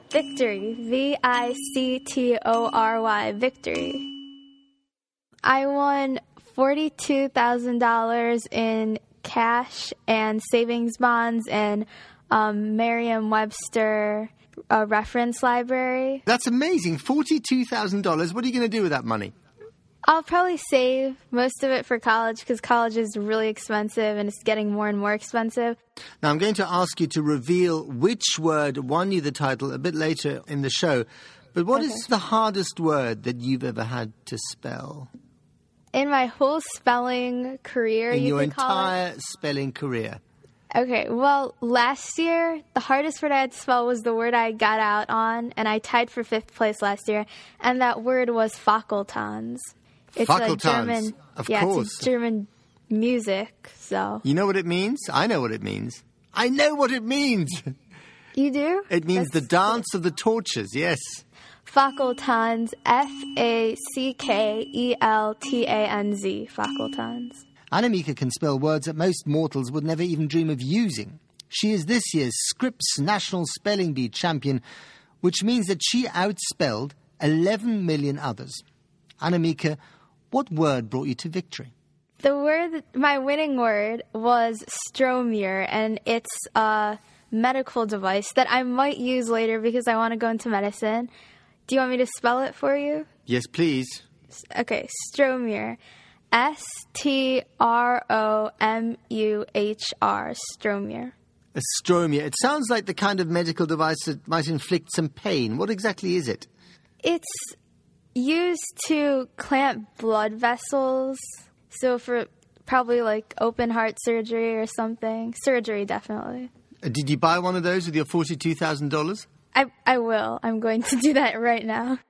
Victory. Victory. Victory. I won $42,000 in cash and savings bonds and Merriam-Webster reference library. That's amazing. $42,000. What are you going to do with that money? I'll probably save most of it for college because college is really expensive and it's getting more and more expensive. Now, I'm going to ask you to reveal which word won you the title a bit later in the show. But what is the hardest word that you've ever had to spell? In my whole spelling career, in you your could call entire spelling career? Okay, well, last year, the hardest word I had to spell was the word I got out on, and I tied for 5th place last year, and that word was Fackeltans. It's a German, of course. It's German music, so... You know what it means? I know what it means. I know what it means! You do? It means the dance of the torches, yes. Fackeltans, Fackeltanz, Fackeltans. Annemieke can spell words that most mortals would never even dream of using. She is this year's Scripps National Spelling Bee champion, which means that she outspelled 11 million others. Annemieke, what word brought you to victory? My winning word was Stromier, and it's a medical device that I might use later because I want to go into medicine. Do you want me to spell it for you? Yes, please. Okay, Stromier. Stromuhr, Stromier. A stromier. It sounds like the kind of medical device that might inflict some pain. What exactly is it? It's used to clamp blood vessels. So for probably like open heart surgery or something. Surgery, definitely. Did you buy one of those with your $42,000? I will. I'm going to do that right now.